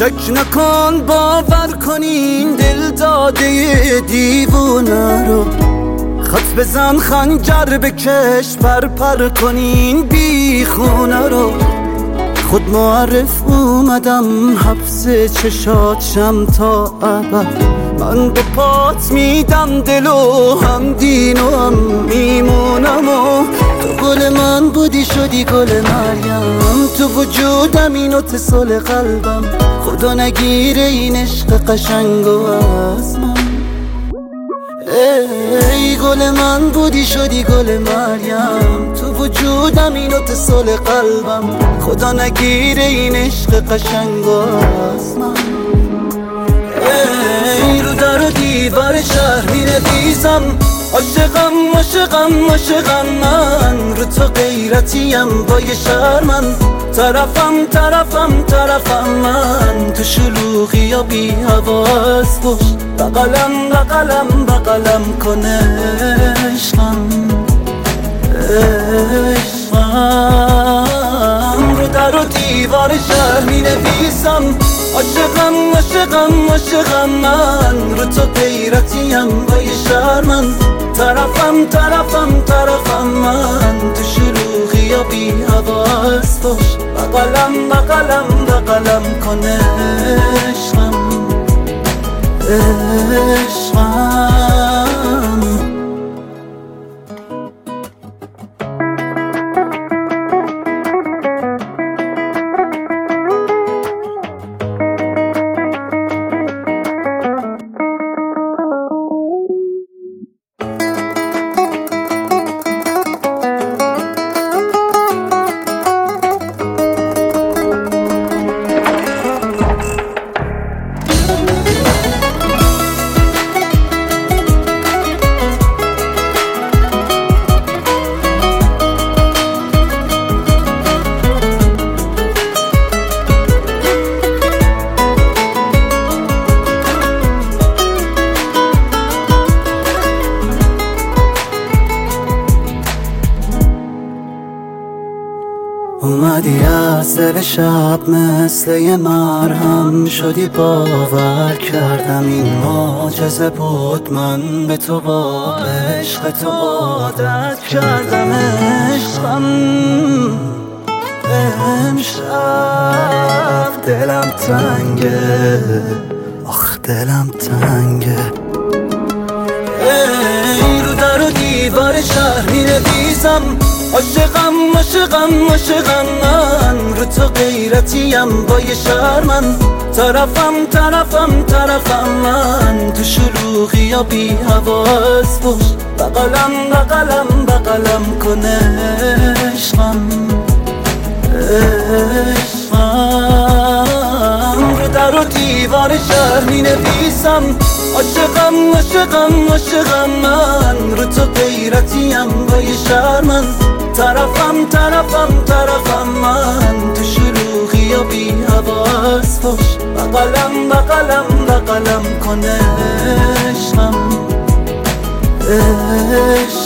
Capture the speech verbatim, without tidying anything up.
شک نکن باور کنین دل داده دیوونه رو، خط بزن خنجر بکش پر پر کنین بی خونه رو. خود معرف اومدم حبس چشات شم تا ابد، من به پات میدم دل و هم دین و هم میمونم و تو گل من بودی شدی گل مریم، تو وجودم این اتصال قلبم، خدا نگیره این عشق قشنگو از من. ای گل من بودی شدی گل مریم، تو وجودم این اتصال قلبم، خدا نگیره این عشق قشنگو از من. ای رو در و دیوار شهر می نویسم عاشقم عاشقم عاشقم من، رو تو غیرتیم با یه شرمن، طرفم طرفم طرفم من، تو شلوغی یا بی حواس باش، بغلم بغلم بغلم کنه عشقم عشقم. رو در و دیوار شهر می نویسم عاشقم عاشقم عاشقم من، رو تو غیرتیم با یه شرمن، طرفم طرفم طرفم من، تو شلوغی یا بی حواس باش، بغلم بغلم بغلم کنه عشقم عشقم. اومدی از دل شب مثل یه مرهم شدی، باور کردم این معجزه بود، من به تو با عشق تو عادت کردم عشقم. امشب دلم تنگه آخ دلم تنگه. ای رو در و دیوار شهر می نویسم عاشقم عاشقم عاشقم من، رو تو غیرتیم با یه شرمن، طرفم طرفم طرفم من، تو شلوغی یا بی حواس باش، بغلم بغلم بغلم کنه عشقم عشقم. رو در و دیوار شهر می نویسم عاشقم عاشقم عاشقم من، رو تو غیرتیم با یه شرمن، طرفم طرفم طرفم من، تو شلوغی یا بی حواس باش، بغلم بغلم بغلم کنه عشقم عشقم.